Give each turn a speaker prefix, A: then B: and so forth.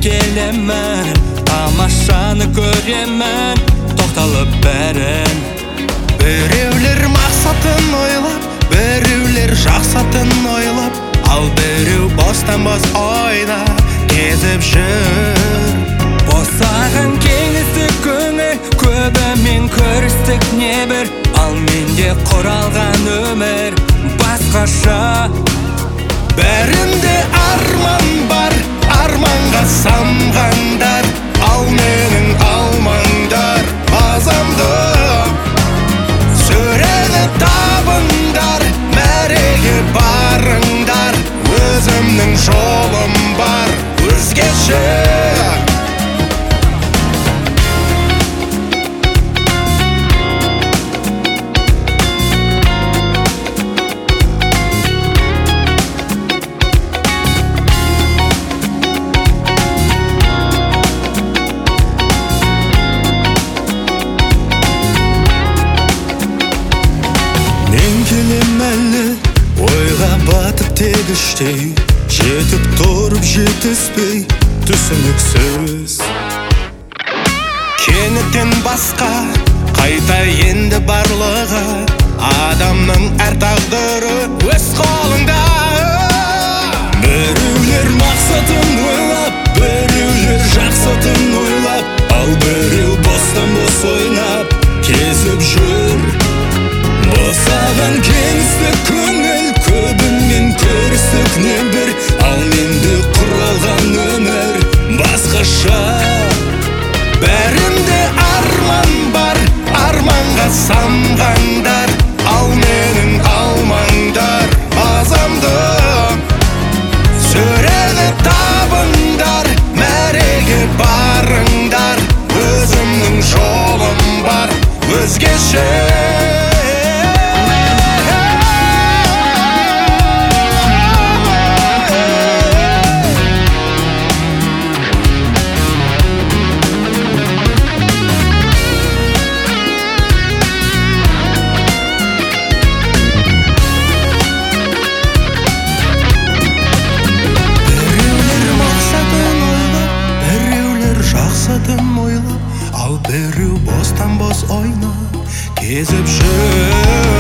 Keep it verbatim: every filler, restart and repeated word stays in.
A: келемін, тамашаны көремін, тоқталып бәрін.
B: Біреулер мақсатын ойлап, біреулер жақсатын ойлап, ал біреу бостан-бос ойнап кезіп жүр.
A: Босаған кеңісті көңіл, көбімен көрістік небір, ал менде құралған өмір басқаша.
B: Бәрінде арман бар, арманға самғандар, ал менің алмаңдар азамды. Сөрені табыңдар, мәреге барыңдар, өзімнің жолым бар өзгеше. Ойға батып тегіштей, жетіп тұрып жетіспей, түсініксіз. Кенеттен басқа, қайта енді барлығы, адамның әр тағдыры өз қолыңда. Біреулер мақсатын ойлап, біреулер жақсатын ойлап, ал біреу бостан-бос ойнап кезіп жүр. Босаған кеңісті көңіл, көбінмен көрістік небір, ал менде құралған өмір басқаша. Бәрінде арман бар, арманға самғандар, ал менің алмаңдар азамды. Сөрені табыңдар, мәреге барыңдар, өзімнің жолым бар өзгеше. Ал біреу бостан-бос ойнап кезіп жүр.